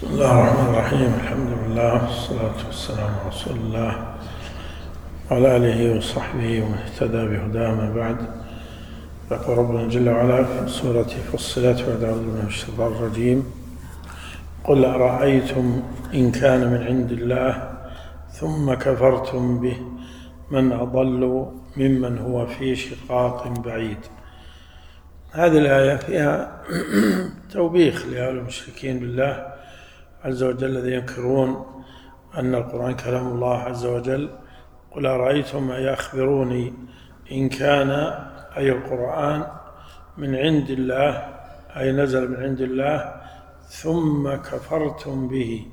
بسم الله الرحمن الرحيم. الحمد لله والصلاة والسلام على رسول الله وعلى آله وصحبه ومن اهتدى بهداه. ما بعد، يقول ربنا جل وعلا في سورة فصلت بعد أعوذ بالله من الشيطان الرجيم: قل أرأيتم إن كان من عند الله ثم كفرتم به من أضل ممن هو في شقاق بعيد. هذه الآية فيها توبيخ لهؤلاء المشركين بالله عز وجل الذين ينكرون أن القرآن كلام الله عز وجل. قل أرأيتم، أي أخبروني، إن كان أي القرآن من عند الله، أي نزل من عند الله، ثم كفرتم به.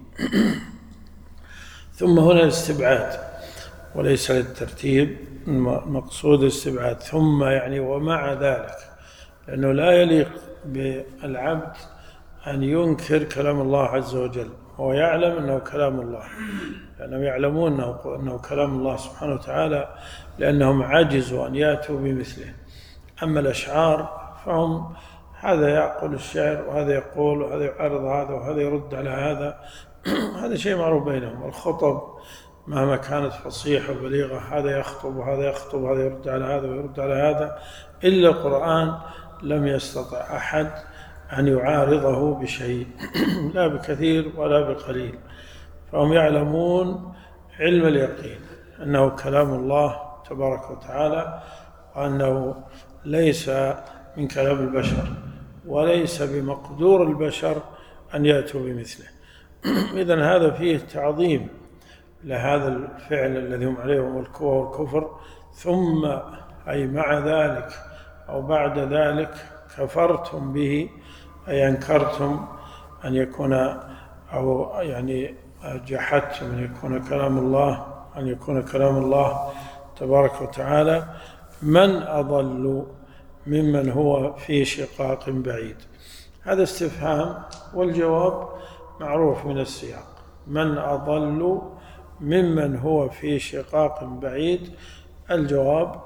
ثم هنا الاستبعاد وليس للترتيب، مقصود الاستبعاد. ثم يعني ومع ذلك، لأنه لا يليق بالعبد أن ينكر كلام الله عز وجل وهو يعلم أنه كلام الله، لأنهم يعلمون أنه كلام الله سبحانه وتعالى، لأنهم عجزوا أن يأتوا بمثله. أما الأشعار فهم هذا يعقل الشعر وهذا يقول وهذا يعرض هذا وهذا يرد على هذا هذا شيء معروف بينهم. الخطب مهما كانت فصيحة وبليغة، هذا يخطب وهذا يخطب وهذا يرد على هذا ويرد على هذا. إلا القرآن لم يستطع أحد أن يعارضه بشيء لا بكثير ولا بقليل. فهم يعلمون علم اليقين أنه كلام الله تبارك وتعالى، وأنه ليس من كلام البشر، وليس بمقدور البشر أن يأتوا بمثله. إذن هذا فيه تعظيم لهذا الفعل الذي هم عليه والكفر. ثم أي مع ذلك أو بعد ذلك كفرتم به، أي أنكرتم أن يكون، أو يعني جحدتم أن يكون كلام الله تبارك وتعالى. من أضل ممن هو في شقاق بعيد. هذا استفهام، والجواب معروف من السياق: من أضل ممن هو في شقاق بعيد. الجواب: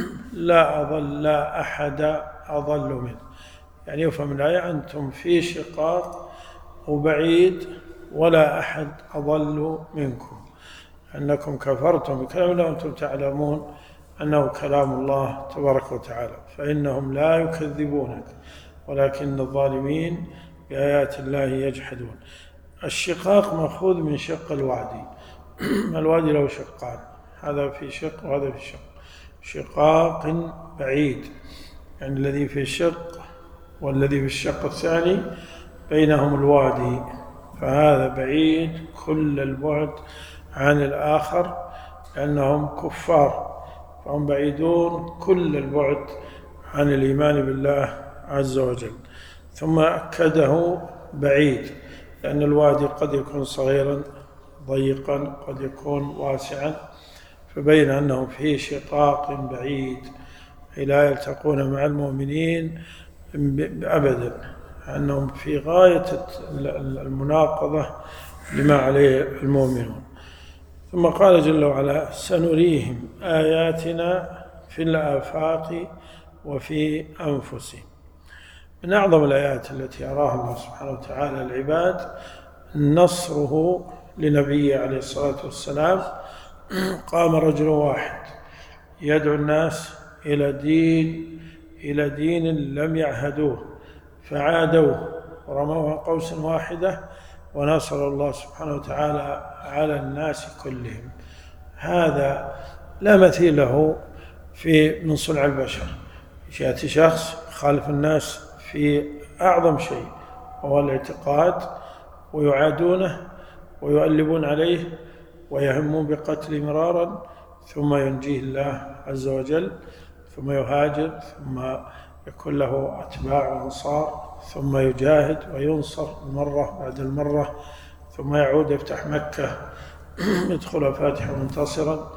لا أحد أضل منه. يعني يفهم الآية أنتم في شقاق وبعيد ولا أحد أضل منكم، أنكم كفرتم بكلام الله وأنتم تعلمون أنه كلام الله تبارك وتعالى. فإنهم لا يكذبونك ولكن الظالمين بآيات الله يجحدون. الشقاق مأخوذ من شق الوادي. الوادي له شقان، هذا في شق وهذا في شق. شقاق بعيد يعني الذي في الشق والذي في الشق الثاني بينهم الوادي، فهذا بعيد كل البعد عن الآخر، لأنهم كفار، فهم بعيدون كل البعد عن الإيمان بالله عز وجل. ثم أكده بعيد، لأن الوادي قد يكون صغيرا ضيقا، قد يكون واسعا، فبين أنهم في شقاق بعيد لا يلتقون مع المؤمنين أبدا، أنهم في غاية المناقضة لما عليه المؤمنون. ثم قال جل وعلا: سنريهم آياتنا في الآفاق وفي أنفسهم. من أعظم الآيات التي أراها الله سبحانه وتعالى العباد نصره لنبيه عليه الصلاة والسلام. قام رجل واحد يدعو الناس إلى دين لم يعهدوه، فعادوه ورموها قوسا واحدة، ونصر الله سبحانه وتعالى على الناس كلهم. هذا لا مثيل له من صنع البشر. يأتي شخص خالف الناس في أعظم شيء وهو الاعتقاد، ويعادونه ويؤلبون عليه ويهمون بقتل مرارا، ثم ينجيه الله عز وجل، ثم يهاجر، ثم يكون له أتباع وأنصار، ثم يجاهد وينصر المرة بعد المرة، ثم يعود يفتح مكة يدخل فاتحا منتصرا،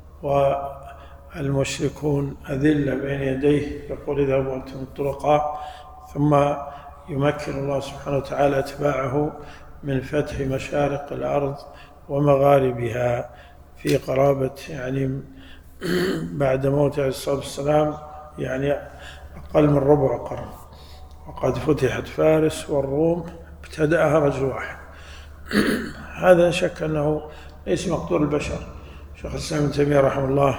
والمشركون أذلة بين يديه يقول: اذهبوا أنتم الطلقاء. ثم يمكن الله سبحانه وتعالى أتباعه من فتح مشارق الأرض ومغاربها في قرابة يعني بعد موته عليه الصلاة والسلام يعني أقل من ربع قرن. وقد فتحت فارس والروم ابتدأها رجل واحد، هذا شك أنه ليس مقدور البشر. شيخ الإسلام ابن تيمية رحمه الله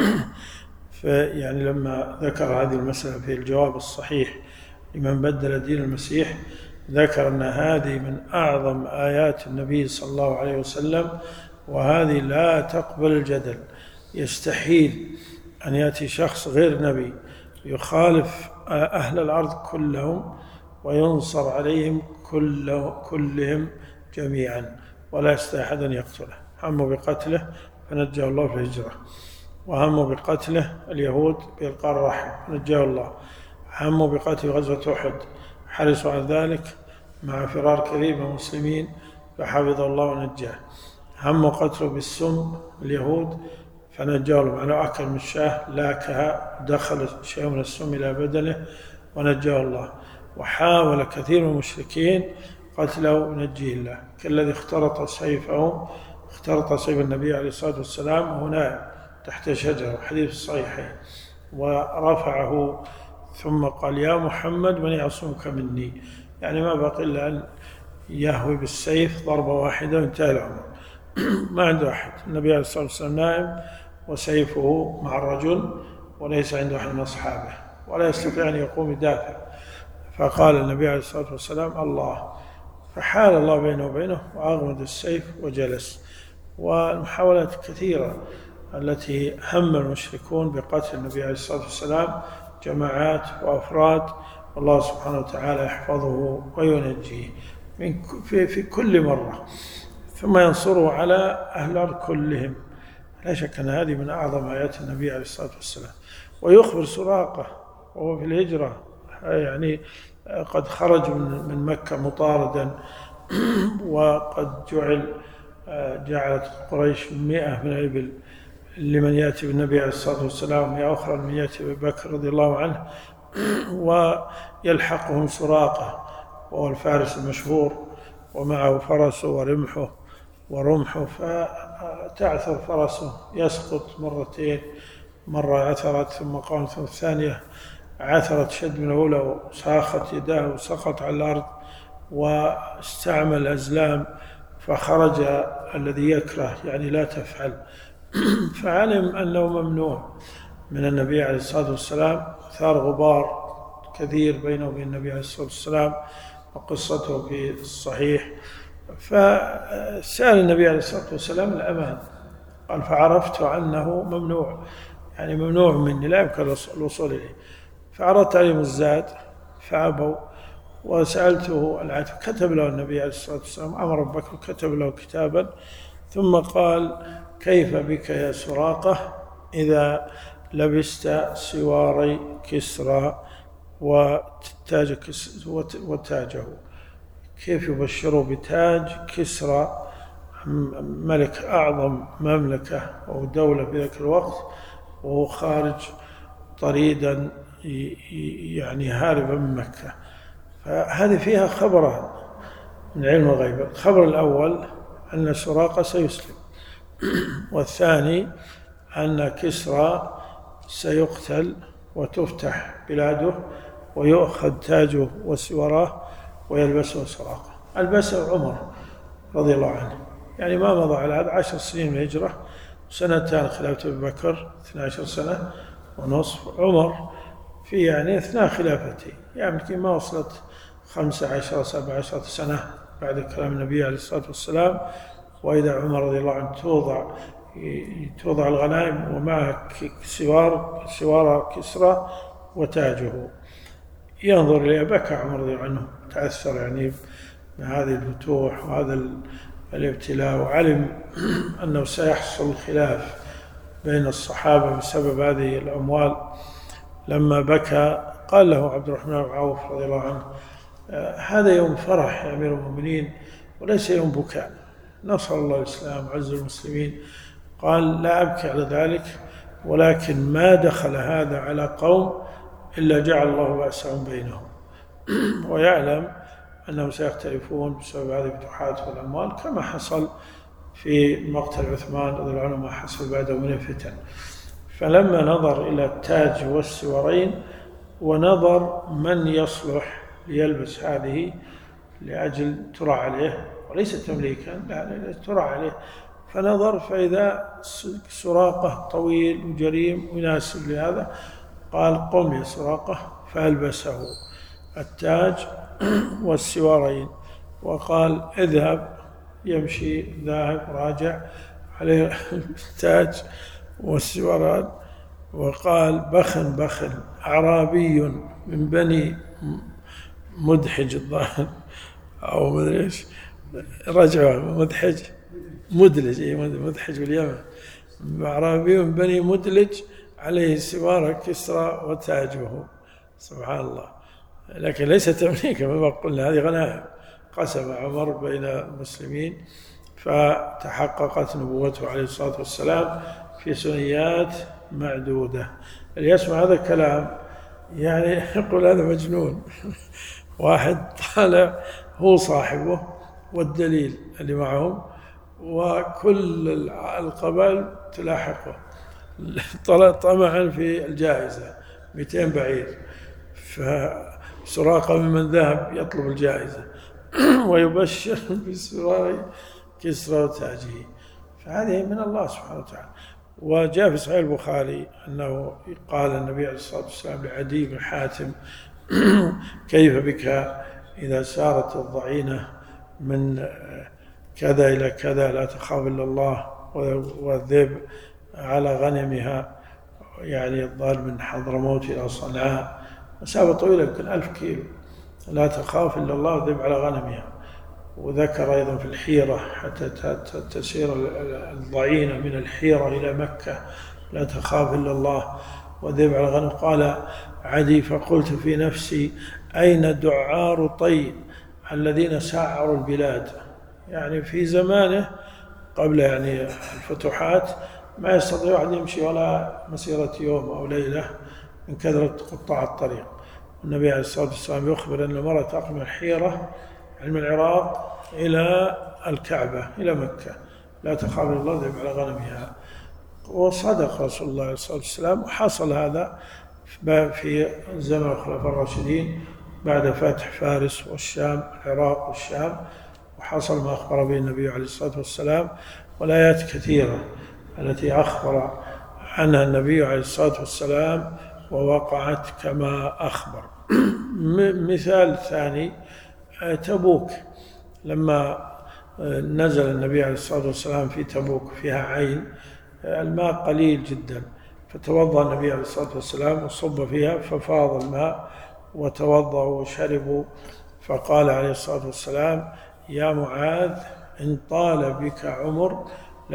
يعني لما ذكر هذه المسألة في الجواب الصحيح لمن بدل دين المسيح، ذكر أن هذه من أعظم آيات النبي صلى الله عليه وسلم، وهذه لا تقبل الجدل. يستحيل أن يأتي شخص غير نبي يخالف أهل الأرض كلهم وينصر عليهم كلهم جميعا، ولا يستطيع أحد أن يقتله. هموا بقتله فنجاه الله في الهجرة، وهموا بقتله اليهود بإلقاء الرحم فنجاه الله، هموا بقتل غزوة أحد، حرصوا على ذلك مع فرار كثير من المسلمين فحفظ الله ونجاه. هموا قتلوا بالسم اليهود فنجاه الله، معناه أكل من الشاه لاكها دخل شيء من السم إلى بدنه ونجاه الله. وحاول كثير من المشركين قتله ونجيه الله، كالذي اخترط سيف النبي عليه الصلاة والسلام وهو نائم تحت شجرة، حديث الصحيحين، ورفعه ثم قال يا محمد من يعصمك مني، يعني ما بقي إلا أن يهوي بالسيف ضربة واحدة وانتهى الأمر. ما عنده أحد، النبي عليه الصلاة والسلام نائم وسيفه مع الرجل وليس عنده أحد من أصحابه ولا يستطيع أن يقوم يدافع، فقال النبي عليه الصلاة والسلام الله، فحال الله بينه وبينه وأغمد السيف وجلس. والمحاولات كثيرة التي هم المشركون بقتل النبي عليه الصلاة والسلام جماعات وأفراد، والله سبحانه وتعالى يحفظه وينجيه في كل مرة، ثم ينصره على أهل الأرض كلهم. لا شك أن هذه من أعظم آيات النبي عليه الصلاة والسلام. ويخبر سراقة وهو في الهجرة، يعني قد خرج من مكة مطاردا، وقد جعلت قريش 100 من الإبل لمن يأتي بالنبي عليه الصلاة والسلام، 100 أخرى لمن يأتي ببكر رضي الله عنه، ويلحقهم سراقة وهو الفارس المشهور ومعه فرسه ورمحه، فتعثر فرسه يسقط مرتين، مرة عثرت ثم قامت، ثم الثانية عثرت شد من الأولى وساخت يداه وسقط على الأرض، واستعمل الأزلام فخرج الذي يكره، يعني لا تفعل. فعلم أنه ممنوع من النبي عليه الصلاة والسلام، ثار غبار كثير بينه وبين النبي عليه الصلاة والسلام، وقصته في الصحيح. فسأل النبي عليه الصلاة والسلام الأمان، قال فعرفت أنه ممنوع، يعني ممنوع مني لا يمكن الوصول إليه، فعرضت عليهم الزاد فأبوا، وسألته العتب، كتب له النبي عليه الصلاة والسلام، أمر بكر كتب له كتابا، ثم قال كيف بك يا سراقة إذا لبست سواري كسرى وتاجه، كيف يبشره بتاج كسرى ملك أعظم مملكة أو دولة في ذاك الوقت، وهو خارج طريدا يعني هاربا من مكة. فهذه فيها خبران من علم الغيب. الخبر الأول أن سراقة سيسلم، والثاني أن كسرى سيقتل وتفتح بلاده ويؤخذ تاجه وسوراه ويلبسه سراقة. ألبسه عمر رضي الله عنه، يعني ما مضى على هذا 10 سنين من الهجرة، سنتان خلافة أبي بكر 12 سنة ونصف، عمر في يعني أثناء خلافته يعني ما وصلت 15 17 سنة بعد كلام النبي عليه الصلاة والسلام. وإذا عمر رضي الله عنه توضع الغنائم ومعها سوار كسرى وتاجه، ينظر إليه، بكى عمر رضي الله عنه، تأثر يعني بهذه الفتوح وهذا الابتلاء، وعلم أنه سيحصل خلاف بين الصحابة بسبب هذه الأموال. لما بكى قال له عبد الرحمن بن عوف رضي الله عنه هذا يوم فرح يا أمير المؤمنين وليس يوم بكاء، نصر الله الإسلام وعز المسلمين. قال لا أبكي على ذلك، ولكن ما دخل هذا على قوم إلا جعل الله بأسهم بينهم، ويعلم أنهم سيختلفون بسبب هذه الفتوحات والأموال، كما حصل في مقتل عثمان رضي الله عنه ما حصل بعده من الفتن. فلما نظر إلى التاج والسوارين ونظر من يصلح ليلبس هذه لأجل ترى عليه وليس تمليكا، لا ترى عليه. فنظر فإذا سراقة طويل وجريم ويناسب لهذا، قال قم يا سراقة، فألبسه التاج والسوارين، وقال اذهب، يمشي ذاهب راجع عليه التاج والسواران، وقال بخن بخن أعرابي من بني مدحج الظاهر أو مدري إيش، رجعوا مدحج مدلج، مدحج باليمن، أعرابي من بني مدلج عليه سوار كسرى وتاجه. سبحان الله. لكن ليس تمليكا كما قلنا، هذه غنائم قسم عمر بين المسلمين، فتحققت نبوته عليه الصلاة والسلام في سنيات معدودة. اللي يسمع هذا الكلام يعني يقول هذا مجنون. واحد طالع هو صاحبه والدليل اللي معهم وكل القبائل تلاحقه طمعا في الجائزة 200 بعير، فسراقة ممن ذهب يطلب الجائزة ويبشر بسرار كسرى وتاجه. فهذه من الله سبحانه وتعالى. وجاء في صحيح البخاري أنه قال النبي عليه الصلاة والسلام لعدي بن حاتم كيف بك إذا سارت الضعينة من كذا إلى كذا لا تخاف إلا الله، والذئب على غنمها، يعني الضال من حضرموت إلى صنعاء مسافة طويلة يمكن 1000 كيلو، لا تخاف إلا الله والذئب على غنمها. وذكر أيضا في الحيرة حتى تسير الضعينة من الحيرة إلى مكة لا تخاف إلا الله والذئب على غنم. قال عدي فقلت في نفسي أين دعار طي الذين سعروا البلاد؟ يعني في زمانه قبل يعني الفتوحات ما يستطيع أحد يمشي ولا مسيرة يوم أو ليلة من كثرة قطاع الطريق. النبي عليه الصلاة والسلام يخبر أن المرأة تقم الحيرة من العراق إلى الكعبة إلى مكة لا تخاف إلا الله والذئب على غنمها. وصدق رسول الله عليه الصلاة والسلام. وحصل هذا في زمن الخلفاء الراشدين بعد فتح فارس والشام، العراق والشام، وحصل ما أخبر به النبي عليه الصلاة والسلام. والآيات كثيرة التي أخبر عنها النبي عليه الصلاة والسلام ووقعت كما أخبر. مثال ثاني تبوك، لما نزل النبي عليه الصلاة والسلام في تبوك فيها عين، الماء قليل جدا، فتوضأ النبي عليه الصلاة والسلام وصب فيها ففاض الماء وتوضأوا وشربوا، فقال عليه الصلاة والسلام يا معاذ إن طال بك عمر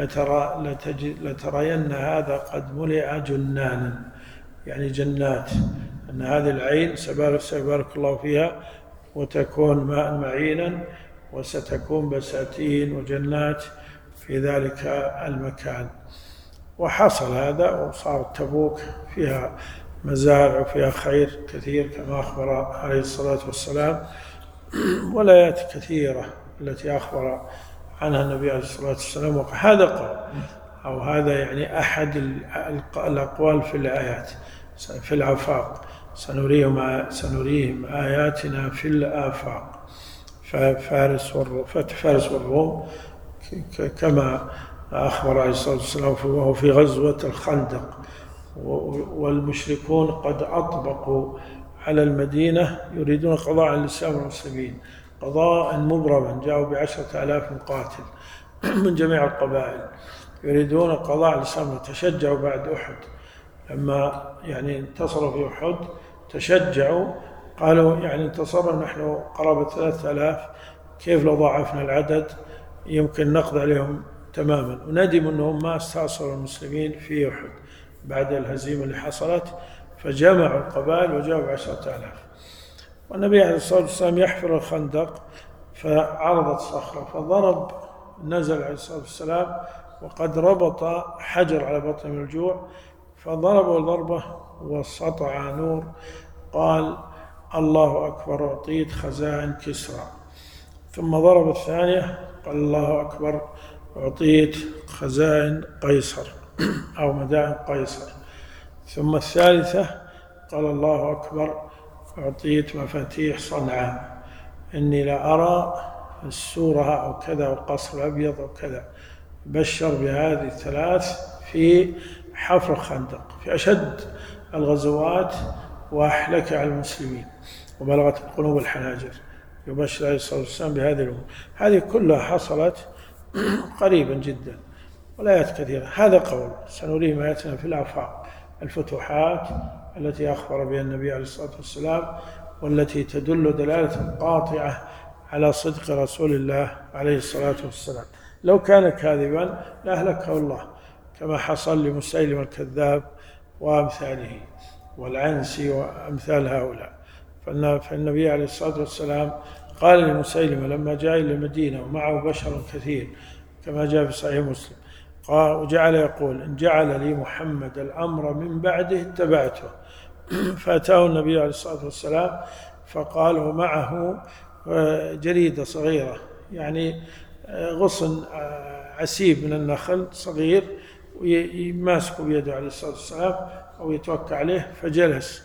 لترين هذا قد ملئ جنانا، يعني جنات، أن هذه العين سيبارك الله فيها وتكون ماء معينا وستكون بساتين وجنات في ذلك المكان. وحصل هذا وصارت تبوك فيها مزارع وفيها خير كثير كما أخبر عليه الصلاة والسلام. والآيات كثيرة التي أخبر عنها النبي عليه الصلاة والسلام. وهذا قول أو هذا يعني أحد الأقوال في الآيات في الآفاق، سنريهم آياتنا في الآفاق. فتح فارس والروم كما أخبر عليه الصلاة والسلام وهو في غزوة الخندق، والمشركون قد أطبقوا على المدينة يريدون قضاء على الإسلام والمسلمين قضاء مبرما، جاءوا ب10,000 مقاتل من جميع القبائل يريدون قضاء على الإسلام. وتشجعوا بعد أحد، لما يعني انتصروا في أحد تشجعوا، قالوا يعني انتصرنا نحن قرابة 3000، كيف لو ضاعفنا العدد يمكن نقضي عليهم تماما. وندموا أنهم ما استأصلوا المسلمين في أحد بعد الهزيمة اللي حصلت، فجمعوا القبائل وجاءوا ب10,000. والنبي عليه الصلاة والسلام يحفر الخندق، فعرضت صخرة فضرب، نزل عليه الصلاة والسلام وقد ربط حجر على بطنه من الجوع، فضربه ضربة وسطع نور، قال الله أكبر أعطيت خزائن كسرى. ثم ضرب الثانية قال الله أكبر أعطيت خزائن قيصر أو مدائن قيصر. ثم الثالثة قال الله أكبر أعطيت مفاتيح صنعاء، إني لا أرى السورة أو كذا أو القصر الأبيض أو كذا، بشر بهذه الثلاث في حفر خندق في أشد الغزوات وأحلك على المسلمين وبلغت القلوب الحناجر، يبشر عليه الصلاة والسلام بهذه الأمور. هذه كلها حصلت قريبا جدا والآيات كثيرة. هذا قول سنريهم آياتنا في الآفاق، الفتوحات التي أخبر بها النبي عليه الصلاة والسلام والتي تدل دلالة قاطعة على صدق رسول الله عليه الصلاة والسلام. لو كان كاذبا لأهلكه الله كما حصل لمسيلم الكذاب وأمثاله والعنسي وأمثال هؤلاء. فالنبي عليه الصلاة والسلام قال لمسيلم لما جاء إلى المدينة ومعه بشر كثير كما جاء في صحيح مسلم، قال وجعل يقول إن جعل لي محمد الأمر من بعده اتبعته. فأتاه النبي عليه الصلاة والسلام فقال ومعه جريدة صغيرة يعني غصن عسيب من النخل صغير ويماسك بيده عليه الصلاة والسلام أو يتوكى عليه، فجلس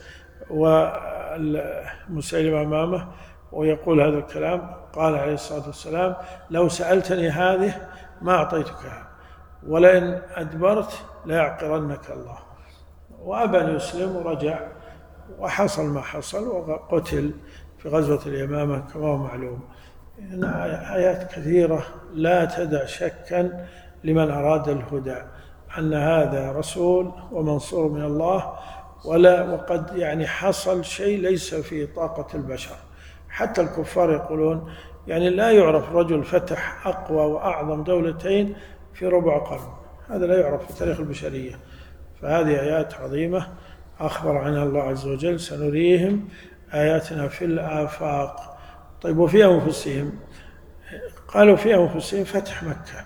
ومسيلم أمامه ويقول هذا الكلام. قال عليه الصلاة والسلام لو سألتني هذه ما أعطيتكها ولئن أدبرت ليعقرنك الله. وأبى أن يسلم ورجع وحصل ما حصل وقتل في غزوة اليمامة كما هو معلوم. إذن آيات كثيرة لا تدع شكا لمن أراد الهدى أن هذا رسول ومنصور من الله، وقد يعني حصل شيء ليس في طاقة البشر. حتى الكفار يقولون يعني لا يعرف رجل فتح أقوى وأعظم دولتين في ربع قرن، هذا لا يعرف في تاريخ البشرية. فهذه آيات عظيمة أخبر عنها الله عز وجل سنريهم آياتنا في الآفاق. طيب وفي أنفسهم؟ قالوا في أنفسهم فتح مكة،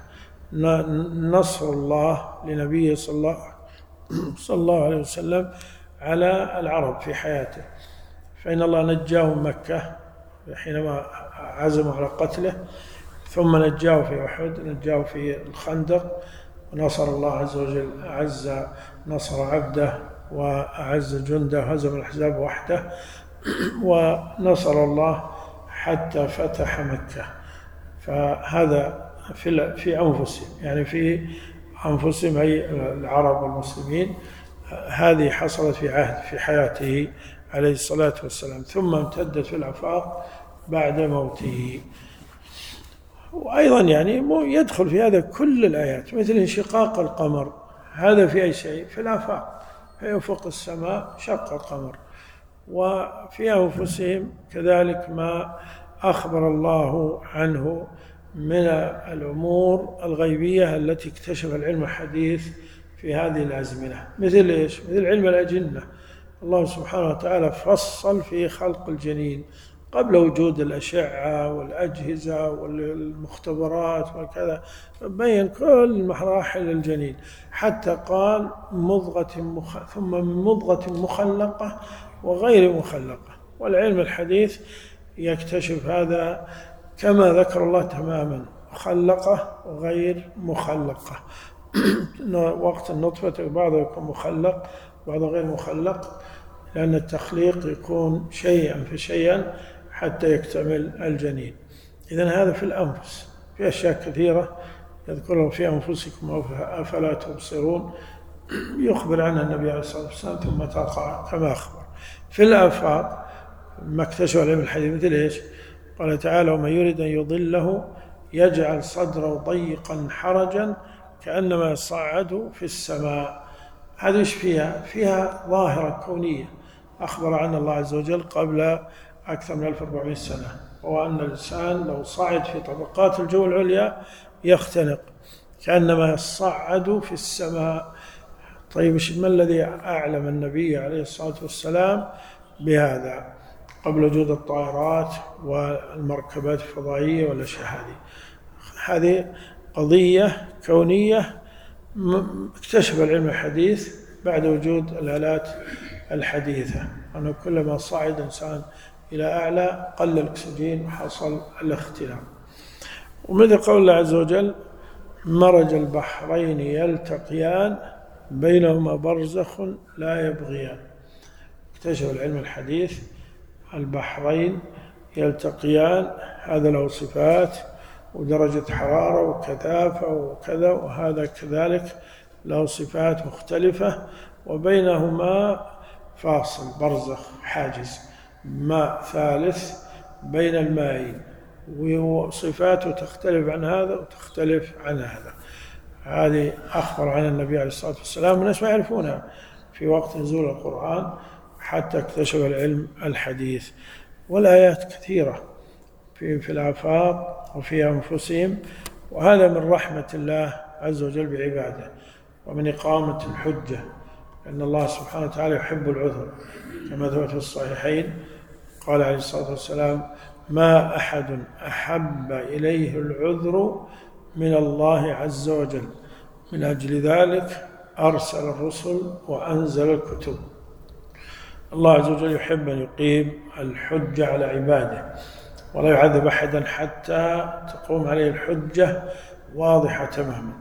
نصر الله لنبيه صلى الله عليه وسلم على العرب في حياته، فإن الله نجاه من مكة حينما عزموا على قتله، ثم نجاه في أحد، نجاه في الخندق، ونصر الله عز وجل أعز نصر عبده وأعز جنده وهزم الأحزاب وحده، ونصر الله حتى فتح مكة. فهذا في أنفسهم، يعني في أنفسهم أي العرب والمسلمين. هذه حصلت في حياته عليه الصلاة والسلام، ثم امتدت في الآفاق بعد موته. وأيضا يعني يدخل في هذا كل الآيات، مثل انشقاق القمر، هذا في أي شيء في الآفاق، في أفق السماء شق القمر. وفي أنفسهم كذلك ما أخبر الله عنه من الأمور الغيبية التي اكتشف العلم الحديث في هذه الأزمنة. مثل إيش؟ مثل علم الأجنة، الله سبحانه وتعالى فصل في خلق الجنين قبل وجود الأشعة والأجهزة والمختبرات وكذا، بين كل مراحل الجنين حتى قال مضغة ثم من مضغة مخلقة وغير مخلقة. والعلم الحديث يكتشف هذا كما ذكر الله تماما، مخلقة وغير مخلقة. وقت النطفة بعضه يكون مخلق بعضه غير مخلق، لأن التخليق يكون شيئا فشيئا حتى يكتمل الجنين. إذن هذا في الأنفس، في أشياء كثيرة يذكرها في أنفسكم أفلا تبصرون، يخبر عنها النبي عليه الصلاة والسلام ثم تقع كما أخبر. في الآفاق ما اكتشف العلم الحديث مثل إيش؟ قال تعالى ومن يريد أن يضله يجعل صدره ضيقا حرجا كأنما يصعد في السماء. هذا إيش فيها؟ فيها ظاهرة كونية أخبر عنها الله عز وجل قبل أكثر من 1400 سنة، وهو أن الإنسان لو صعد في طبقات الجو العليا يختنق كأنما يصعد في السماء. طيب ما الذي أعلم النبي عليه الصلاة والسلام بهذا قبل وجود الطائرات والمركبات الفضائية والأشياء هذه قضية كونية اكتشف العلم الحديث بعد وجود الآلات الحديثة، أنه كلما صعد الإنسان إلى أعلى قل الأكسجين وحصل الاختناق. ومثل قول الله عز وجل مرج البحرين يلتقيان بينهما برزخ لا يبغيان. اكتشف العلم الحديث البحرين يلتقيان، هذا له صفات ودرجة حرارة وكثافة وكذا، وهذا كذلك له صفات مختلفة، وبينهما فاصل برزخ حاجز، ماء ثالث بين المائين، وصفاته تختلف عن هذا وتختلف عن هذا. هذه أخبر عن النبي عليه الصلاة والسلام، الناس ما يعرفونها في وقت نزول القرآن حتى اكتشف العلم الحديث. والآيات كثيرة في الآفاق وفي أنفسهم، وهذا من رحمة الله عز وجل بعباده ومن إقامة الحجة، أن الله سبحانه وتعالى يحب العذر، كما ثبت في الصحيحين قال عليه الصلاة والسلام: ما أحد أحب إليه العذر من الله عز وجل، من أجل ذلك أرسل الرسل وأنزل الكتب. الله عز وجل يحب أن يقيم الحجة على عباده، ولا يعذب أحدا حتى تقوم عليه الحجة واضحة تماما،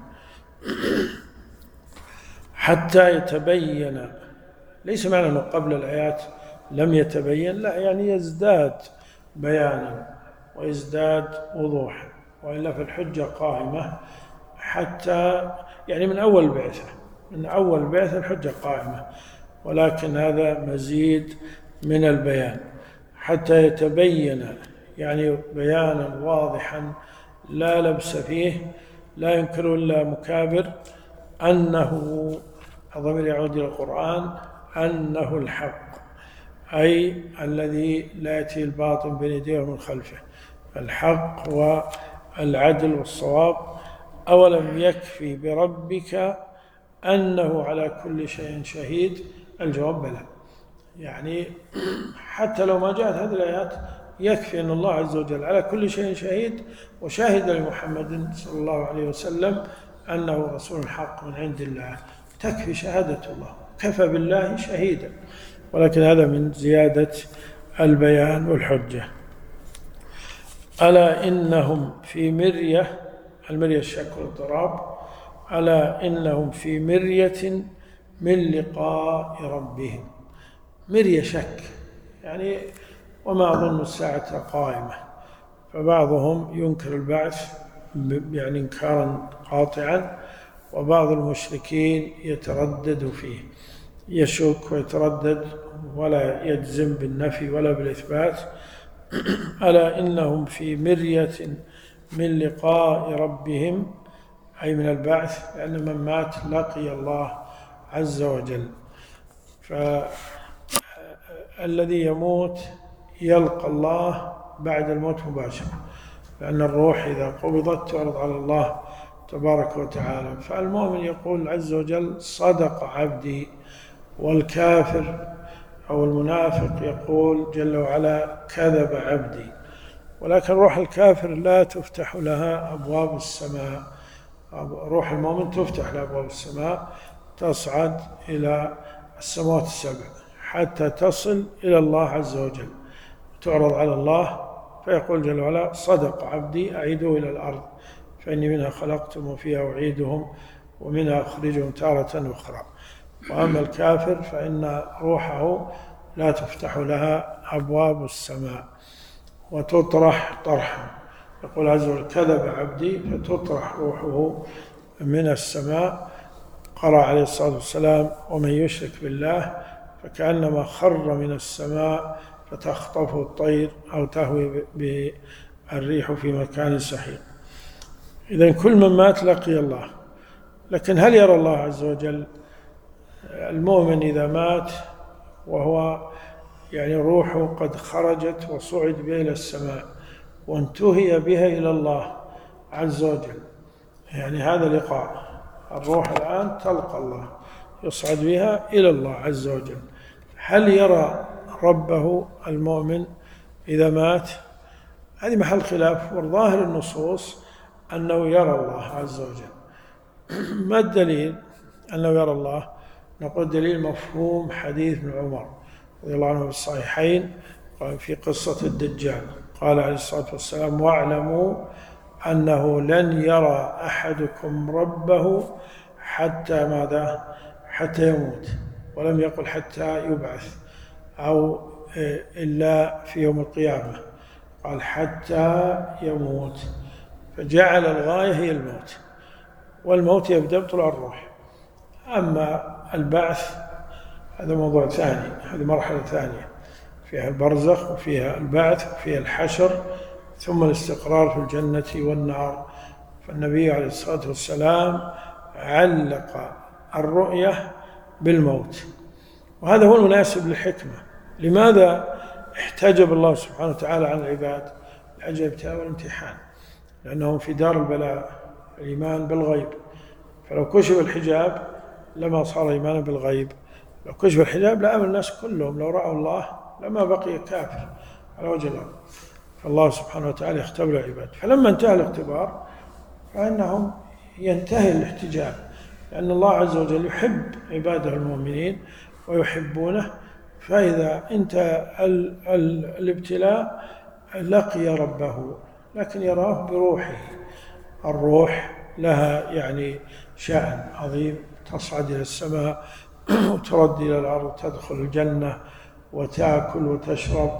حتى يتبين. ليس معنى أنه قبل الآيات لم يتبين، لا، يعني يزداد بيانا ويزداد وضوحا، وإلا فالحجة قائمة حتى يعني من أول بعثة الحجة قائمة، ولكن هذا مزيد من البيان حتى يتبين، يعني بيانا واضحا لا لبس فيه، لا ينكر إلا مكابر، أنه، الضمير يعود إلى القرآن، أنه الحق، أي الذي لا يأتي الباطل بين يديه ومن خلفه، الحق والعدل والصواب. أولم يكفي بربك أنه على كل شيء شهيد؟ الجواب بلى. يعني حتى لو ما جاءت هذه الآيات يكفي أن الله عز وجل على كل شيء شهيد، وشاهد لمحمد صلى الله عليه وسلم أنه رسول حق من عند الله، تكفي شهادة الله، كفى بالله شهيدا. ولكن هذا من زيادة البيان والحجة. ألا إنهم في مرية، المرية الشك والاضطراب، ألا إنهم في مرية من لقاء ربهم. مرية شك، يعني وما أظن الساعة قائمة، فبعضهم ينكر البعث يعني إنكارا قاطعا، وبعض المشركين يتردد فيه، يشك ويتردد ولا يجزم بالنفي ولا بالإثبات. ألا إنهم في مرية من لقاء ربهم، أي من البعث، لأن من مات لقي الله عز وجل، فالذي يموت يلقى الله بعد الموت مباشرة، لأن الروح إذا قبضت تعرض على الله تبارك وتعالى. فالمؤمن يقول عز وجل: صدق عبدي، والكافر أو المنافق يقول جل وعلا: كذب عبدي. ولكن روح الكافر لا تفتح لها أبواب السماء، روح المؤمن تفتح لها أبواب السماء، تصعد إلى السماوات السبع حتى تصل إلى الله عز وجل، تعرض على الله، فيقول جل وعلا: صدق عبدي، أعيدوا إلى الأرض فإني منها خلقتم وفيها أعيدهم ومنها أخرجهم تارة أخرى. وأما الكافر فإن روحه لا تفتح لها أبواب السماء وتطرح طرحا، يقول عز وجل: كذب عبدي، فتطرح روحه من السماء. قرأ عليه الصلاة والسلام: ومن يشرك بالله فكأنما خر من السماء فتخطفه الطير أو تهوي بالريح في مكان سحيق. إذن كل من مات لقي الله، لكن هل يرى الله عز وجل؟ المؤمن إذا مات وهو يعني روحه قد خرجت وصعد بها إلى السماء وانتهي بها إلى الله عز وجل، يعني هذا لقاء الروح الآن تلقى الله، يصعد بها إلى الله عز وجل. هل يرى ربه المؤمن إذا مات؟ هذه محل خلاف، والظاهر النصوص أنه يرى الله عز وجل. ما الدليل أنه يرى الله؟ نقول دليل مفهوم حديث ابن عمر رضي الله عنه في الصحيحين في قصة الدجال، قال عليه الصلاة والسلام: واعلموا أنه لن يرى أحدكم ربه حتى ماذا؟ حتى يموت، ولم يقل حتى يبعث أو إلا في يوم القيامة، قال حتى يموت، فجعل الغاية هي الموت، والموت يبدأ بطلوع الروح. أما البعث هذا موضوع ثاني، هذه مرحلة ثانية فيها البرزخ وفيها البعث وفيها الحشر ثم الاستقرار في الجنة والنار. فالنبي عليه الصلاة والسلام علق الرؤية بالموت، وهذا هو المناسب للحكمة. لماذا احتجب الله سبحانه وتعالى عن العباد؟ لأجل الابتلاء والامتحان، لأنهم في دار البلاء، الإيمان بالغيب. فلو كشف الحجاب لما صار إيمانا بالغيب، لو كشف الحجاب لآمن الناس كلهم، لو رأوا الله لما بقي كافر على وجه الأرض. فالله سبحانه وتعالى يختبر العباد، فلما انتهى الاختبار فإنهم ينتهي الاحتجاب، لأن الله عز وجل يحب عباده المؤمنين ويحبونه. فإذا انتهى الابتلاء لقي ربه، لكن يراه بروحه. الروح لها يعني شأن عظيم، تصعد إلى السماء وترد إلى الأرض، تدخل الجنة وتأكل وتشرب.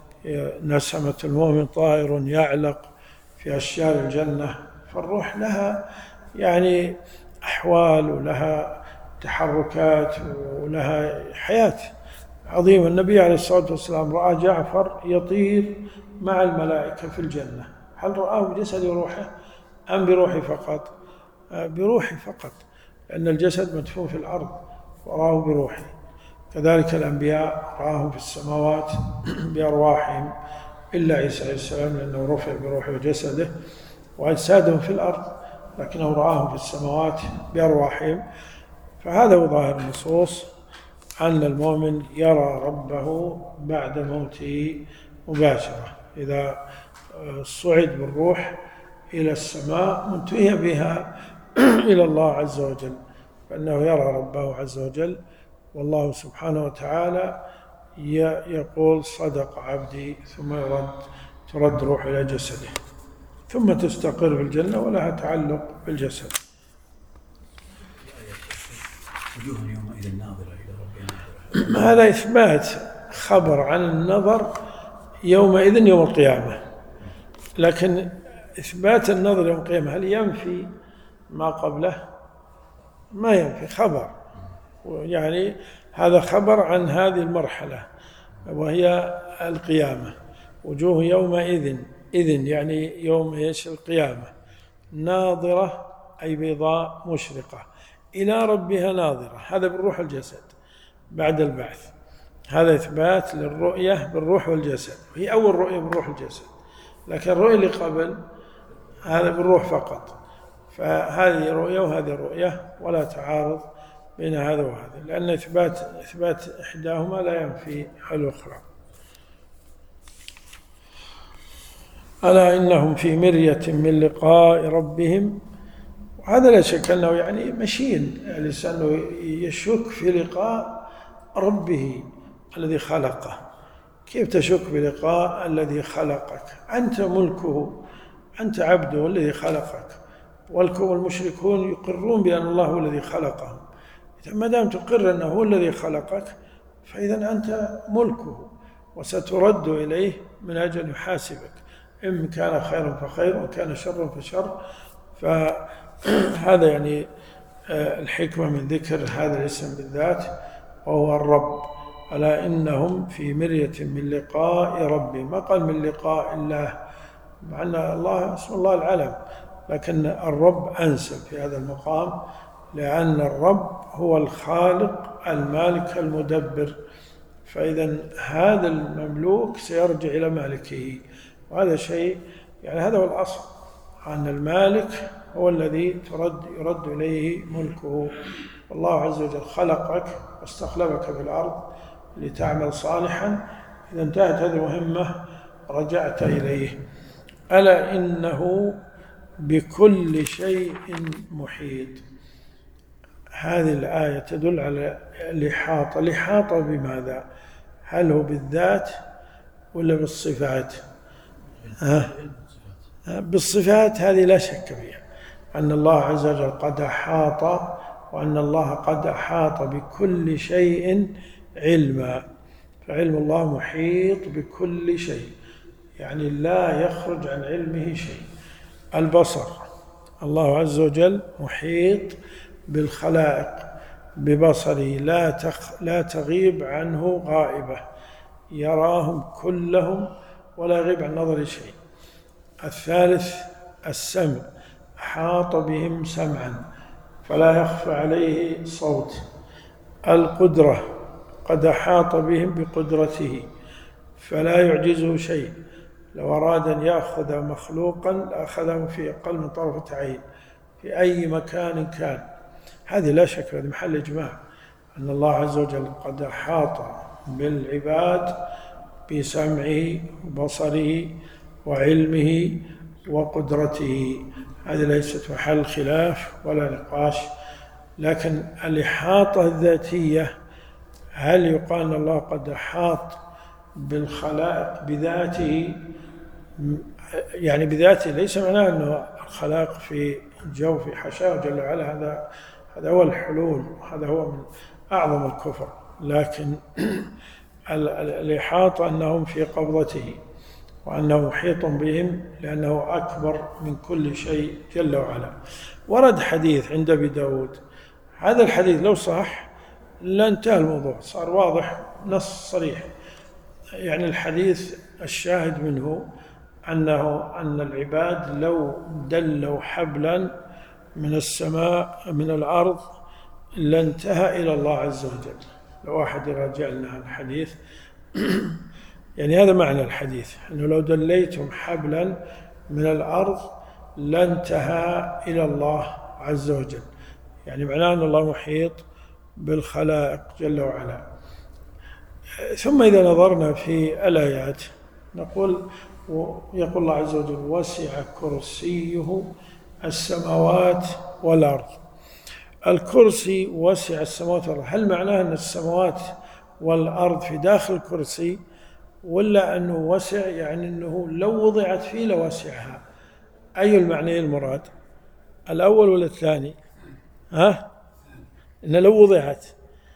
نسمة المؤمن طائر يعلق في أشجار الجنة. فالروح لها يعني أحوال ولها تحركات ولها حياة عظيمة. النبي عليه الصلاة والسلام رأى جعفر يطير مع الملائكة في الجنة، هل رآه بجسد وروحه أم بروحه فقط؟ بروحه فقط، لأن الجسد مدفون في الأرض، ورآه بروحه. كذلك الأنبياء رآهم في السماوات بأرواحهم، إلا عيسى عليه السلام لأنه رفع بروحه وجسده، وأجسادهم في الأرض، لكنه رآهم في السماوات بأرواحهم. فهذا هو ظاهر النصوص، أن المؤمن يرى ربه بعد موته مباشرة، إذا صعد بالروح إلى السماء منتهي بها إلى الله عز وجل، فإنه يرى ربه عز وجل. والله سبحانه وتعالى يقول صدق عبدي، ثم ترد روح إلى جسده، ثم تستقر في الجنة ولها تعلق بالجسد. وجوه يومئذ ناظرة إلى ربها ناظرة. هذا إثبات خبر عن النظر يومئذ يوم القيامة، لكن إثبات النظر يوم القيامة هل ينفي ما قبله؟ ما ينفي، خبر، يعني هذا خبر عن هذه المرحلة وهي القيامة. وجوه يومئذ، إذن يعني يوم إيش؟ القيامة. ناظرة أي بيضاء مشرقة، إلى ربها ناظرة، هذا بالروح والجسد بعد البعث. هذا إثبات للرؤية بالروح والجسد، هي أول رؤية بالروح والجسد، لكن الرؤية اللي قبل هذا بالروح فقط. فهذه رؤية وهذه رؤية، ولا تعارض بين هذا وهذا، لأن إثبات إحداهما لا ينفي الأخرى. ألا إنهم في مرية من لقاء ربهم. وهذا لا شك أنه يعني مشين الإنسان يشك في لقاء ربه الذي خلقه. كيف تشك بلقاء الذي خلقك؟ أنت ملكه، أنت عبده الذي خلقك. والمشركون يقرون بأن الله هو الذي خلقهم. ما دام تقر أنه هو الذي خلقك فإذا أنت ملكه، وسترد إليه من أجل أن يحاسبك، إن كان خيرا فخير وكان شرا فشر. فهذا يعني الحكمة من ذكر هذا الاسم بالذات، وهو الرب. ألا إنهم في مرية من لقاء ربهم، ما قال من لقاء الله، مع أن الله اسم الله العلم، لكن الرب أنسب في هذا المقام، لأن الرب هو الخالق المالك المدبر. فإذا هذا المملوك سيرجع إلى مالكه، وهذا شيء يعني هذا هو الأصل، أن المالك هو الذي يرد إليه ملكه. والله عز وجل خلقك واستخلفك في الأرض لتعمل صالحا، إذا انتهت هذه المهمة رجعت إليه. ألا إنه بكل شيء محيط. هذه الآية تدل على الإحاطة. الإحاطة بماذا؟ هل هو بالذات ولا بالصفات؟ بالصفات هذه لا شك فيها، أن الله عز وجل قد أحاط، وأن الله قد أحاط بكل شيء علما، فعلم الله محيط بكل شيء. يعني لا يخرج عن علمه شيء. البصر، الله عز وجل محيط بالخلائق ببصره، لا تغيب عنه غائبة، يراهم كلهم ولا يغيب عن نظر شيء. الثالث السمع، أحاط بهم سمعا فلا يخفى عليه صوت. القدرة، قد أحاط بهم بقدرته فلا يعجزه شيء، لو أراد أن يأخذ مخلوقا لأخذه في أقل من طرفة عين في أي مكان كان. هذه لا شك هذا محل إجماع أن الله عز وجل قد أحاط بالعباد بسمعه وبصره وعلمه وقدرته، هذه ليست محل خلاف ولا نقاش. لكن الإحاطة الذاتية، هل يقال أن الله قد أحاط بالخلائق بذاته؟ يعني بذاته ليس معناه أنه الخلائق في جوف حشاه جل وعلا، هذا هو الحلول، وهذا هو من أعظم الكفر. لكن الإحاطة أنهم في قبضته وأنه محيط بهم لأنه أكبر من كل شيء جل وعلا. ورد حديث عند أبي داود، هذا الحديث لو صح لانتهى الموضوع، صار واضح، نص صريح. يعني الحديث الشاهد منه أن العباد لو دلوا حبلا من السماء من الأرض لانتهى إلى الله عز وجل. لو واحد يراجع لنا الحديث يعني هذا معنى الحديث، أنه لو دليتم حبلا من الأرض لانتهى إلى الله عز وجل. يعني معناه أن الله محيط بالخلائق جل وعلا. ثم إذا نظرنا في الآيات نقول، يقول الله عز وجل: وسع كرسيه السماوات والأرض. الكرسي وسع السماوات والأرض، هل معناه أن السماوات والأرض في داخل الكرسي، ولا أنه وسع يعني أنه لو وضعت فيه لوسعها؟ أي المعنيين المراد، الأول ولا الثاني؟ إن لو وضعت.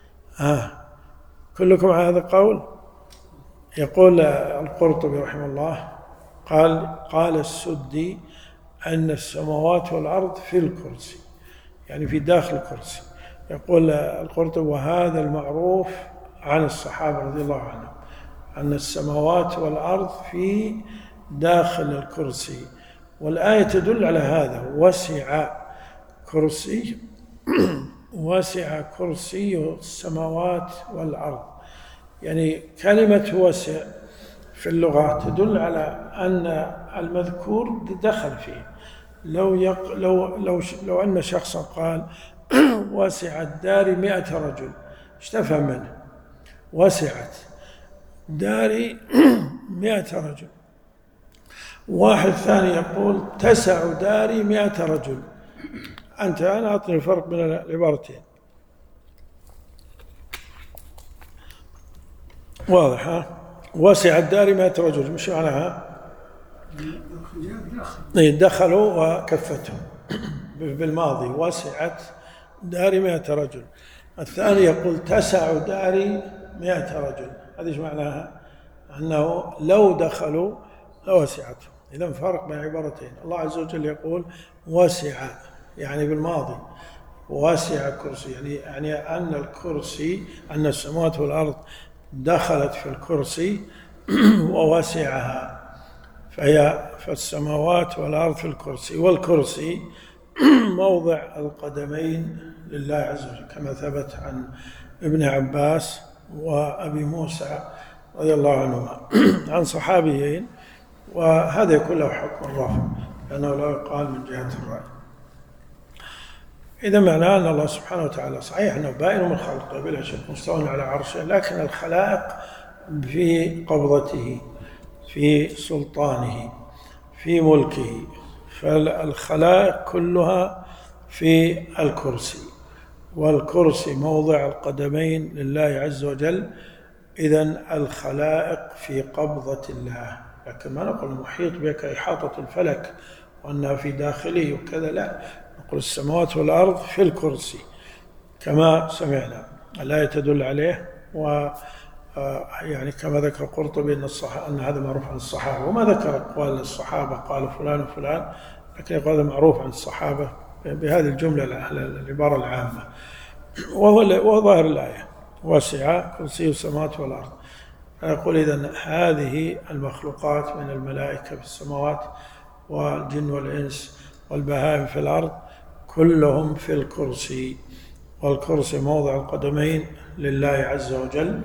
كلكم على هذا القول؟ يقول القرطبي رحمه الله قال السدي أن السماوات والأرض في الكرسي، يعني في داخل الكرسي. يقول القرطبي: وهذا المعروف عن الصحابة رضي الله عنهم أن السماوات والأرض في داخل الكرسي، والآية تدل على هذا: وسع كرسي السماوات والأرض. يعني كلمة وسع في اللغة تدل على أن المذكور دخل فيه. لو أن شخصا قال وسع الدار 100 رجل، ايش تفهم منه؟ وسعت داري 100 رجل. واحد ثاني يقول تسع داري 100 رجل. أنا أعطني الفرق بين العبارتين. واضح؟ وسع الدار 100 رجل، مش معناها؟ دخلوا وكفتهم بالماضي، وسعت داري 100 رجل. الثاني يقول تسع داري 100 رجل، هذه ايش معناها؟ أنه لو دخلوا لوسعتهم. إذن فرق بين عبارتين. الله عز وجل يقول وسع يعني بالماضي، واسع كرسي يعني أن الكرسي، أن السماوات والأرض دخلت في الكرسي ووسعها، فالسماوات والأرض في الكرسي، والكرسي موضع القدمين لله عز وجل، كما ثبت عن ابن عباس وأبي موسى رضي الله عنهما عن صحابيين. وهذا يكون له حكم الرفع لأنه لا يقال من جهة الرأي. إذا معناه أن الله سبحانه وتعالى صحيح أنه بائن من خلقه بلا شك، مستوى على عرشه، لكن الخلائق في قبضته، في سلطانه، في ملكه، فالخلائق كلها في الكرسي، والكرسي موضع القدمين لله عز وجل. إذن الخلائق في قبضة الله، لكن ما نقول محيط بها كإحاطة الفلك وأنها في داخله وكذا، لا، نقول السماوات والأرض في الكرسي كما سمعنا. الآية تدل عليه، يعني كما ذكر القرطبي أن هذا معروف عن الصحابة، وما ذكر أقوال الصحابة قال فلان وفلان، لكن يقول هذا معروف عن الصحابة بهذه الجملة العبارة العامة. وهو ظاهر الآية واسع كرسي السماوات والأرض. يقول إذن هذه المخلوقات من الملائكة في السماوات والجن والإنس والبهائم في الأرض كلهم في الكرسي، والكرسي موضع القدمين لله عز وجل،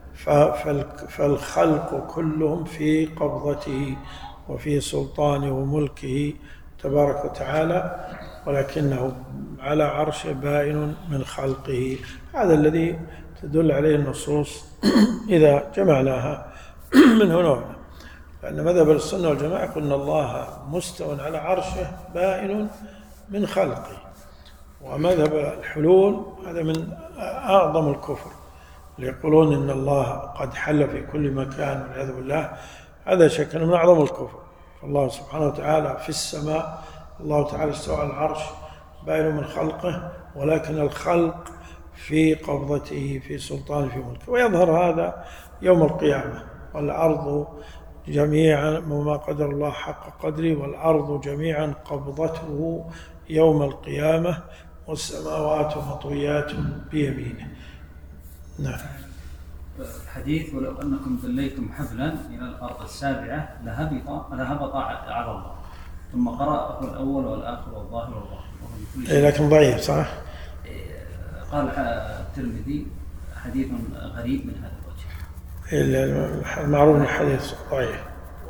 فالخلق كلهم في قبضته وفي سلطانه وملكه تبارك وتعالى، ولكنه على عرشه بائن من خلقه. هذا الذي تدل عليه النصوص إذا جمعناها من هنا وهنا، لأن مذهب السنة والجماعة يقول أن الله مستوى على عرشه بائن من خلقه. ومذهب الحلول هذا من أعظم الكفر، اللي يقولون إن الله قد حل في كل مكان والعياذ بالله، هذا شك من أعظم الكفر. الله سبحانه وتعالى في السماء، الله تعالى استوى على العرش بائن من خلقه، ولكن الخلق في قبضته في سلطانه في ملكه. ويظهر هذا يوم القيامة، والأرض جميعا وما قدر الله حق قدره، والأرض جميعا قبضته يوم القيامة، والسماوات مطويات بيمينه. نعم. الحديث ولو أنكم ذليتم حبلا إلى الأرض السابعة لهبط على الله، ثم قرأ الأول والآخر والظاهر والباطن. لكن ضعيف صح؟ قال الترمذي حديث غريب من هذا الوجه. المعروف من الحديث ضعيف.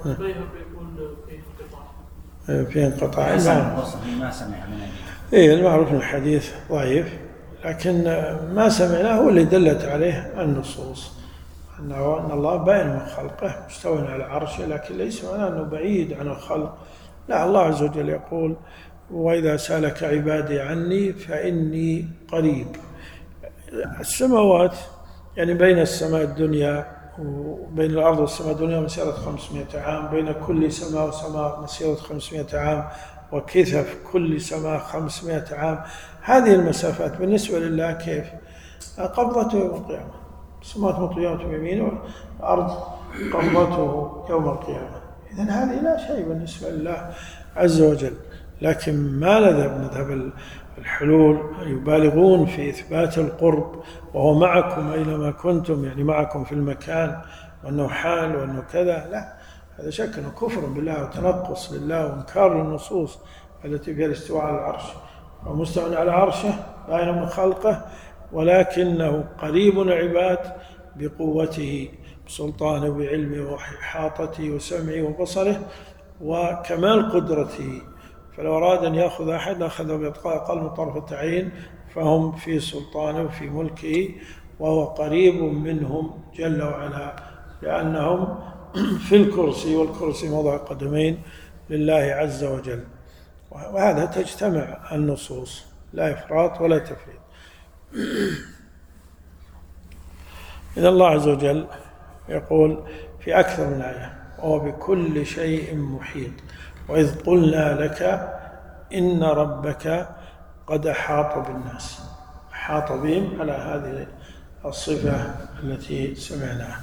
فيه انقطاع. ما سمع من المعروف من الحديث ضعيف، لكن ما سمعناه هو اللي دلت عليه النصوص، أن الله بائن من خلقه مستوى على عرشه، لكن ليس معناه أنه بعيد عن الخلق. لا، الله عز وجل يقول وإذا سألك عبادي عني فإني قريب. السماوات يعني بين السماء الدنيا وبين الأرض والسماء الدنيا مسيرة 500 عام، بين كل سماء وسماء مسيرة 500 عام، وكثف كل سماء 500 عام. هذه المسافات بالنسبة لله كيف؟ قبضته يوم القيامة، السماوات مطويات بيمينه والأرض قبضته يوم القيامة. إذن هذه لا شيء بالنسبة لله عز وجل. لكن ما مذهب الحلول يبالغون في إثبات القرب، وهو معكم أينما كنتم، يعني معكم في المكان، وأنه حال وأنه كذا. لا، هذا شك أنه كفر بالله وتنقص لله وإنكار للنصوص التي فيها الاستواء على العرش. ومستوى على عرشه بائن من خلقه، ولكنه قريب العباد بقوته بسلطانه بعلمه وإحاطته وسمعه وبصره وكمال قدرته. فلو أراد أن يأخذ أحد أخذه بأقل من طرفة عين، فهم في سلطانه وفي ملكه، وهو قريب منهم جل وعلا، لأنهم في الكرسي، والكرسي موضع قدمين لله عز وجل. وهذا تجتمع النصوص، لا إفراط ولا تفريط. إذا الله عز وجل يقول في أكثر من آية وهو بكل شيء محيط. وإذ قلنا لك إن ربك قد أحاط بالناس، أحاط بهم على هذه الصفة التي سمعناها.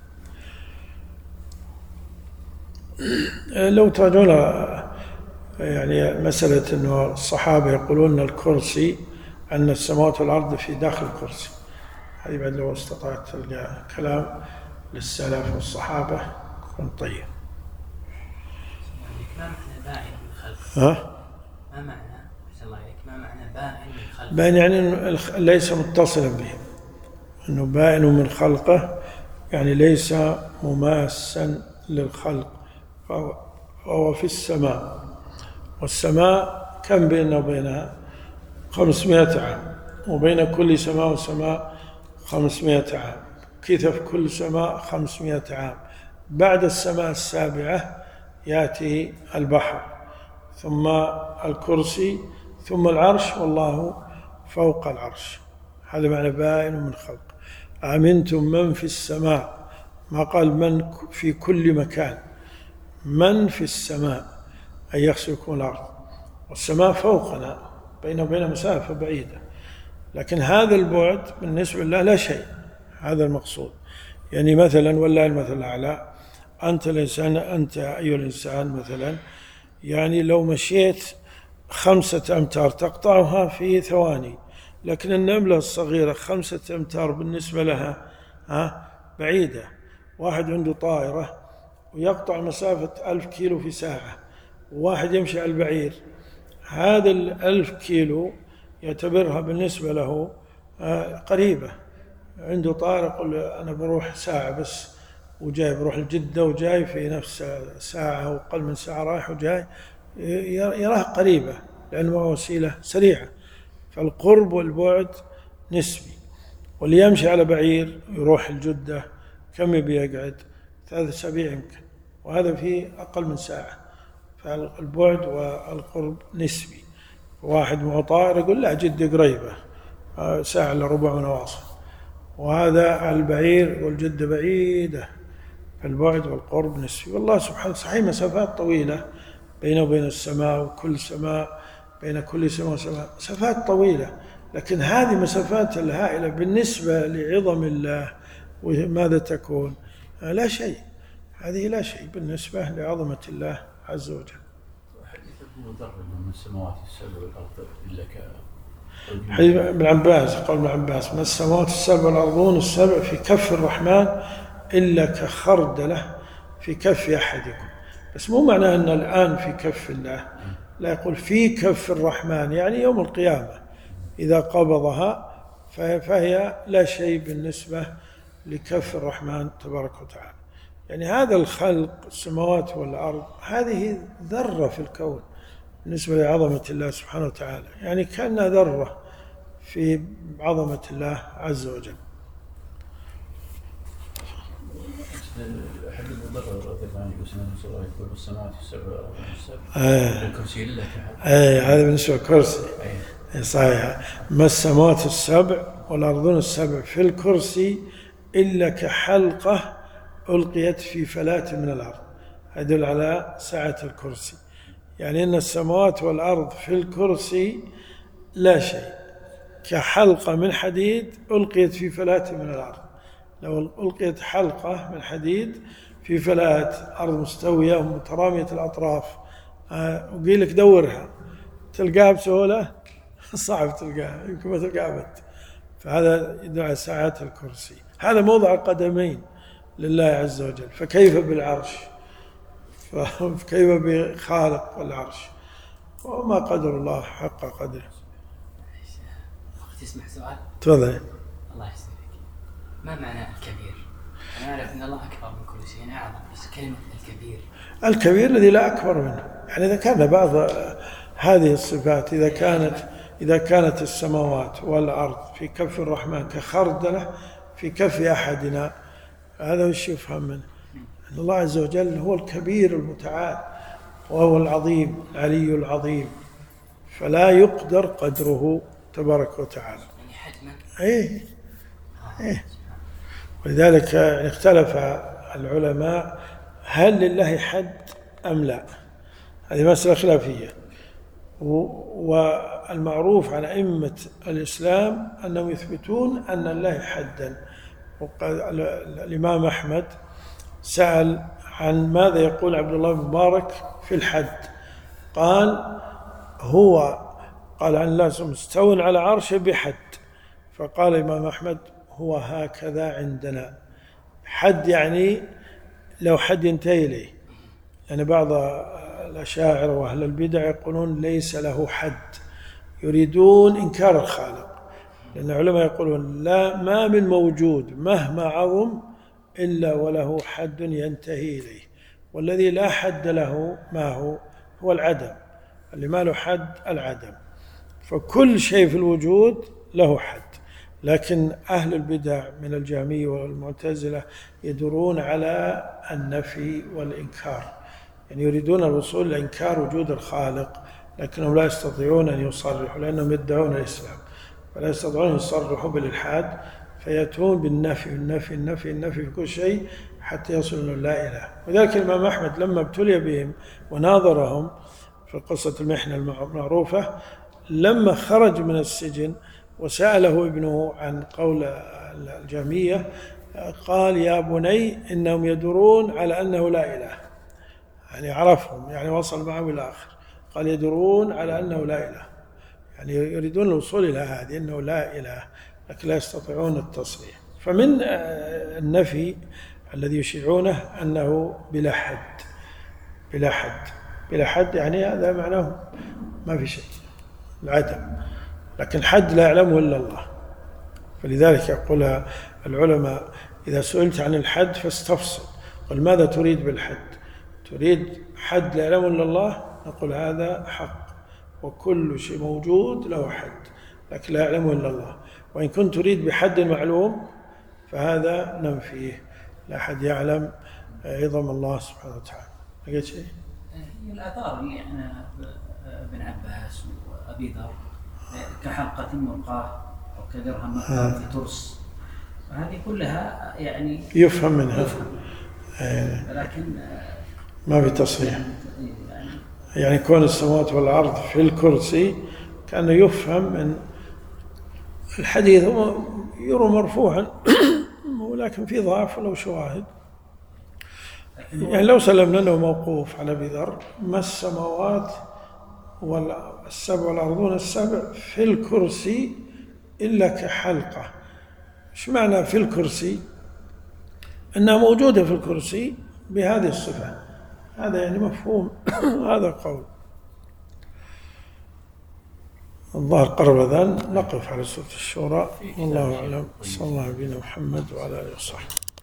لو تراجعون يعني مسألة أن الصحابة يقولون الكرسي أن السماوات والأرض في داخل الكرسي، هذه بعد لو استطعت تلقى كلام للسلف والصحابة يكون طيب. ما معنى بائن من خلق؟ ما معنى أحسن الله إليك، ما معنى بائن من خلق؟ بائن يعني ليس متصلا به، أنه بائن من خلقه يعني ليس مماسا للخلق، فهو في السماء، والسماء كم بيننا وبينها 500 عام، وبين كل سماء وسماء 500 عام، كثف كل سماء 500 عام. بعد السماء السابعة يأتي البحر، ثم الكرسي، ثم العرش، والله فوق العرش. هذا معنى بائن من خلق. أمنتم من في السماء، ما قال من في كل مكان، من في السماء أن يخسفكم الأرض، والسماء فوقنا بينه وبين مسافة بعيدة، لكن هذا البعد بالنسبة لله لا شيء. هذا المقصود، يعني مثلا والله المثل الأعلى، أنت أيها الإنسان مثلا، يعني لو مشيت 5 أمتار تقطعها في ثواني، لكن النملة الصغيرة 5 أمتار بالنسبة لها بعيدة. واحد عنده طائرة ويقطع مسافة 1000 كيلو في ساعة، وواحد يمشي على البعير، هذا 1000 كيلو يعتبرها بالنسبة له قريبة. عنده طائرة يقول أنا بروح ساعة بس وجاي، بروح الجدة وجاي في نفس ساعة أو أقل من ساعة رايح وجاي، يراها قريبة لأنه وسيلة سريعة. فالقرب والبعد نسبي. واللي يمشي على بعير يروح الجدة كم يبي يقعد؟ 3 أسابيع يمكن، وهذا في أقل من ساعة. فالبعد والقرب نسبي. واحد معه طائر يقول لا جدة قريبة، ساعة إلا ربع ونواصل، وهذا على البعير والجدة بعيدة. فالبعد والقرب نسبي. والله سبحانه صحيح مسافات طويلة بينه وبين السماء، وكل سماء بين كل سماء وسماء مسافات طويلة، لكن هذه مسافات الهائلة بالنسبة لعظم الله وماذا تكون؟ لا شيء. هذه لا شيء بالنسبة لعظمة الله عز وجل. حديث ابن ذر من السماوات السبع والأرض إلا حديث ابن عباس، قول ابن عباس: ما السماوات السبع والأرضون السبع في كف الرحمن إلا كخردلة في كف أحدكم. بس مو معناه أن الآن في كف الله، لا، يقول في كف الرحمن، يعني يوم القيامة إذا قبضها فهي لا شيء بالنسبة لكف الرحمن تبارك وتعالى. يعني هذا الخلق، السماوات والأرض، هذه ذرة في الكون بالنسبة لعظمة الله سبحانه وتعالى، يعني كأنها ذرة في عظمة الله عز وجل. حديث ابن ذر رضي الله عنه يقول السماوات السبع والأرض السبع الكرسي إلا هذا بالنسبة للكرسي صحيح. ما السماوات السبع والأرضون السبع في الكرسي إلا كحلقة ألقيت في فلاة من الأرض. يدل على سعة الكرسي، يعني أن السماوات والأرض في الكرسي لا شيء، كحلقة من حديد ألقيت في فلاة من الأرض. لو ألقيت حلقة من حديد في فلاة أرض مستوية ومترامية الأطراف وقيل لك دورها، تلقاها بسهولة؟ صعب تلقاها، يمكن ما تلقاها أبد. فهذا يدل على سعة الكرسي. هذا موضع القدمين لله عز وجل، فكيف بالعرش؟ فكيف بخالق العرش؟ وما قدر الله حق قدره. تسمح سؤال؟ تفضل. الله يسلمك. ما معنى الكبير؟ أنا أعرف أن الله أكبر من كل شيء، أعظم، بس كلمة الكبير. الكبير الذي لا أكبر منه. يعني إذا كان بعض هذه الصفات، إذا كانت السماوات والأرض في كف الرحمن كخردلة في كف أحدنا، هذا وش يفهم منه؟ أن الله عز وجل هو الكبير المتعال، وهو العظيم العلي العظيم، فلا يقدر قدره تبارك وتعالى. يعني حجما. إيه. ولذلك اختلف العلماء هل لله حد أم لا. هذه مسألة خلافية، والمعروف عن أئمة الإسلام أنهم يثبتون أن لله حدا. الإمام أحمد سأل عن ماذا يقول عبد الله بن مبارك في الحد، قال عن الله مستوٍ على عرشه بحد، فقال الإمام أحمد هو هكذا عندنا. حد يعني لو حد ينتهي إليه، يعني بعض الأشاعرة وأهل البدع يقولون ليس له حد، يريدون إنكار الخالق، لأن العلماء يقولون ما من موجود مهما عظم إلا وله حد ينتهي إليه، والذي لا حد له ما هو العدم، اللي ما له حد العدم. فكل شيء في الوجود له حد، لكن أهل البدع من الجهمية والمعتزلة يدورون على النفي والإنكار، يعني يريدون الوصول لإنكار وجود الخالق، لكنهم لا يستطيعون أن يصرحوا لأنهم يدعون الإسلام، ولا يستطيعون أن يصرحوا بالإلحاد، فيأتون بالنفي النفي النفي النفي في كل شيء حتى يصلوا لا إله. وذلك الإمام أحمد لما ابتلي بهم وناظرهم في قصة المحنة المعروفة، لما خرج من السجن وسأله ابنه عن قول الجهمية قال يا بني إنهم يدرون على أنه لا إله، يعني عرفهم، يعني وصل معهم إلى آخر، قال يدرون على أنه لا إله، يعني يريدون الوصول إلى هذه أنه لا إله، لكن لا يستطيعون التصريح. فمن النفي الذي يشيعونه أنه بلا حد، بلا حد، بلا حد، يعني هذا معناه ما في شيء، العدم، لكن حد لا يعلمه إلا الله. فلذلك يقول العلماء إذا سئلت عن الحد فاستفصل، قل ماذا تريد بالحد؟ تريد حد لا يعلمه إلا الله؟ نقول هذا حق، وكل شيء موجود له حد لكن لا يعلمه إلا الله. وإن كنت تريد بحد معلوم فهذا ننفيه، لا أحد يعلم عظم الله سبحانه وتعالى. لقيت شيء؟ هي الآثار اللي احنا ابن عباس وأبي ذر كحلقة ملقاة أو كدرهم ملقاة في ترس، هذه كلها يعني يفهم منها، لكن ما في تصريح. يعني كون السماوات والأرض في الكرسي كأنه يفهم من الحديث، يرى مرفوعا ولكن في ضعف ولو شواهد. يعني لو سلمنا أنه موقوف على أبي ذر، ما السماوات والسبع والأرضون السبع في الكرسي إلا كحلقة. إيش معنى في الكرسي؟ أنها موجودة في الكرسي بهذه الصفة، هذا يعني مفهوم هذا قول. الظاهر قرب ذن، نقف على سورة الشورى، والله أعلم. صلى الله على نبينا محمد وعلى آله وصحبه.